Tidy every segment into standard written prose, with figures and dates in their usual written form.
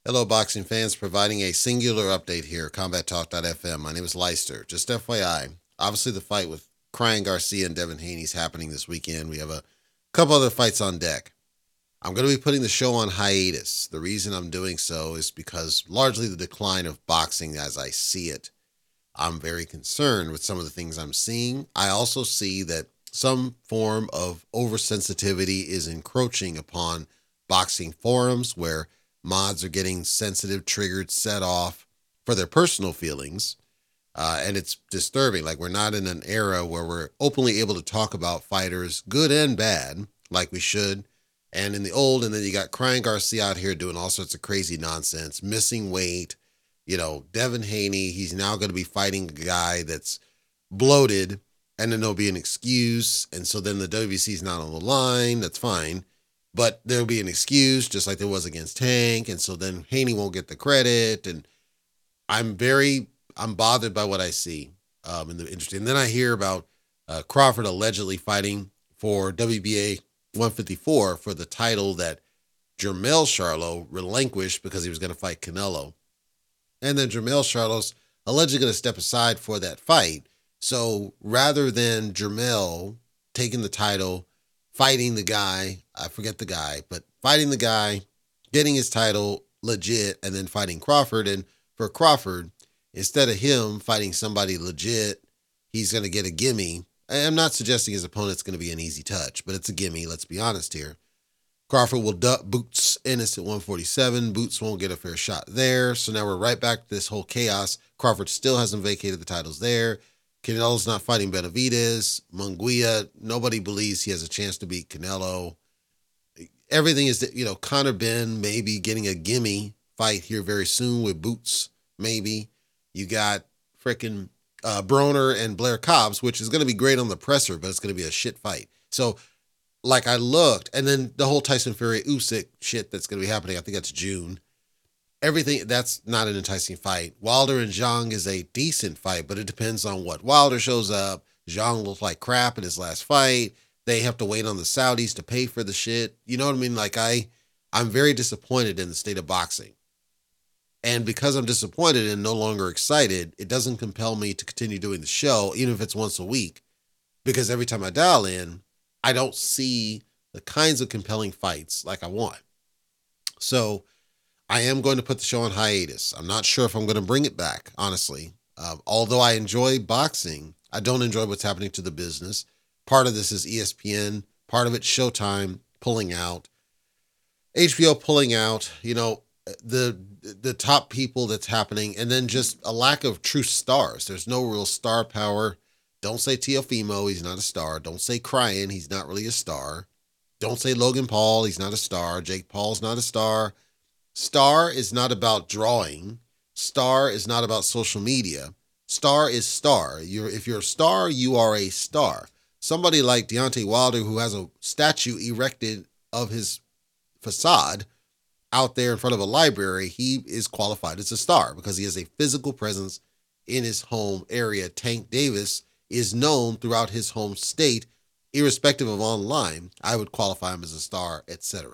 Hello, boxing fans. Providing a singular update here, CombatTalk.fm. My name is Leister. Just FYI, obviously the fight with Ryan Garcia and Devin Haney is happening this weekend. We have a couple other fights on deck. I'm going to be putting the show on hiatus. The reason I'm doing so is because largely the decline of boxing as I see it. I'm very concerned with some of the things I'm seeing. I also see that some form of oversensitivity is encroaching upon boxing forums where mods are getting sensitive, triggered, set off for their personal feelings. And it's disturbing. Like, we're not in an era where we're openly able to talk about fighters, good and bad, like we should. And in the old, and then you got Ryan Garcia out here doing all sorts of crazy nonsense, missing weight. Devin Haney, he's now going to be fighting a guy that's bloated, and then there'll be an excuse. And so then the WBC's not on the line. That's fine. But there'll be an excuse, just like there was against Tank. And so then Haney won't get the credit. And I'm bothered by what I see in the industry. And then I hear about Crawford allegedly fighting for WBA 154 for the title that Jermell Charlo relinquished because he was going to fight Canelo. And then Jermell Charlo's allegedly going to step aside for that fight. So rather than Jermell taking the title, fighting the guy, I forget the guy, but fighting the guy, getting his title legit, and then fighting Crawford. And for Crawford, instead of him fighting somebody legit, he's going to get a gimme. I'm not suggesting his opponent's going to be an easy touch, but it's a gimme. Let's be honest here. Crawford will duck Boots Ennis at 147. Boots won't get a fair shot there. So now we're right back to this whole chaos. Crawford still hasn't vacated the titles there. Canelo's not fighting Benavidez. Munguia, nobody believes he has a chance to beat Canelo. Everything is, Conor Benn maybe getting a gimme fight here very soon with Boots, maybe. You got freaking Broner and Blair Cobbs, which is going to be great on the presser, but it's going to be a shit fight. So, I looked, and then the whole Tyson Fury Usyk shit that's going to be happening, I think that's June. Everything, that's not an enticing fight. Wilder and Zhang is a decent fight, but it depends on what. Wilder shows up. Zhang looked like crap in his last fight. They have to wait on the Saudis to pay for the shit. You know what I mean? I'm very disappointed in the state of boxing. And because I'm disappointed and no longer excited, it doesn't compel me to continue doing the show, even if it's once a week. Because every time I dial in, I don't see the kinds of compelling fights like I want. So I am going to put the show on hiatus. I'm not sure if I'm going to bring it back, honestly. Although I enjoy boxing, I don't enjoy what's happening to the business. Part of this is ESPN. Part of it's Showtime pulling out. HBO pulling out, the top people that's happening, and then just a lack of true stars. There's no real star power. Don't say Teofimo, he's not a star. Don't say Cryan, he's not really a star. Don't say Logan Paul, he's not a star. Jake Paul's not a star. Star is not about drawing. Star is not about social media. Star is star. If you're a star, you are a star. Somebody like Deontay Wilder, who has a statue erected of his facade out there in front of a library, he is qualified as a star because he has a physical presence in his home area. Tank Davis is known throughout his home state, irrespective of online. I would qualify him as a star, etc.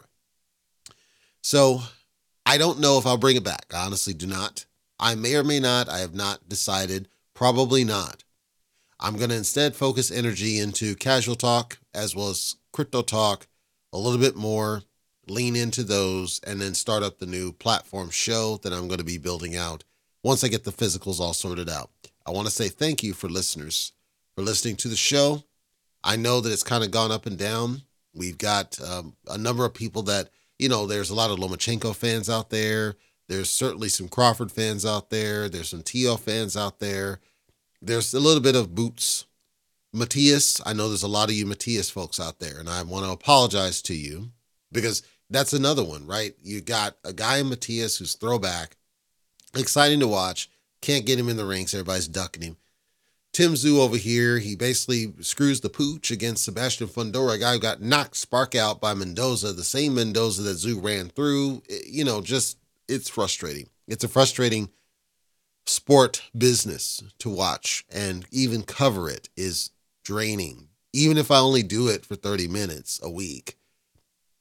So I don't know if I'll bring it back. I honestly do not. I may or may not. I have not decided. Probably not. I'm going to instead focus energy into casual talk as well as crypto talk a little bit more, lean into those, and then start up the new platform show that I'm going to be building out once I get the physicals all sorted out. I want to say thank you for listeners for listening to the show. I know that it's kind of gone up and down. We've got a number of people that, there's a lot of Lomachenko fans out there. There's certainly some Crawford fans out there. There's some Teo fans out there. There's a little bit of Boots. Matias, I know there's a lot of you Matias folks out there, and I want to apologize to you because that's another one, right? You got a guy in Matias who's throwback, exciting to watch, can't get him in the ring, so everybody's ducking him. Tim Tszyu over here, he basically screws the pooch against Sebastian Fundora, a guy who got knocked spark out by Mendoza, the same Mendoza that Tszyu ran through. It's frustrating. It's a frustrating sport business to watch, and even cover it is draining. Even if I only do it for 30 minutes a week,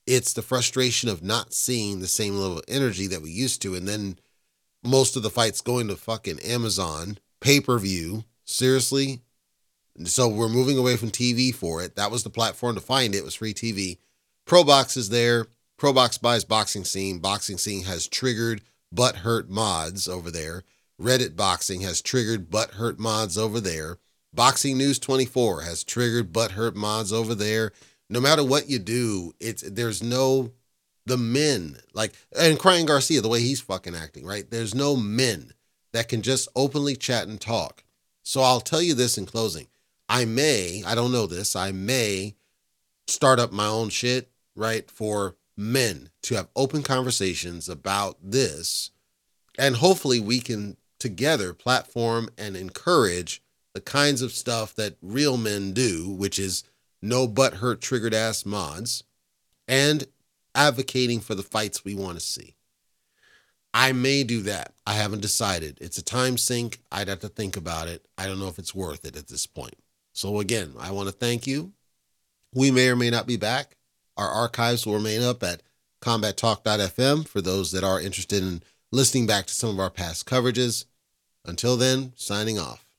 It's the frustration of not seeing the same level of energy that we used to. And then most of the fights going to fucking Amazon, pay-per-view. Seriously? So we're moving away from TV for it. That was the platform to find it. It was free TV. ProBox is there. ProBox buys Boxing Scene. Boxing Scene has triggered butthurt mods over there. Reddit Boxing has triggered butthurt mods over there. Boxing News 24 has triggered butthurt mods over there. No matter what you do, there's no the men like, and Crying Garcia, the way he's fucking acting, right? There's no men that can just openly chat and talk. So I'll tell you this in closing. I don't know this, I may start up my own shit, right? For men to have open conversations about this. And hopefully we can together platform and encourage the kinds of stuff that real men do, which is no butthurt triggered ass mods and advocating for the fights we want to see. I may do that. I haven't decided. It's a time sink. I'd have to think about it. I don't know if it's worth it at this point. So again, I want to thank you. We may or may not be back. Our archives will remain up at combattalk.fm for those that are interested in listening back to some of our past coverages. Until then, signing off.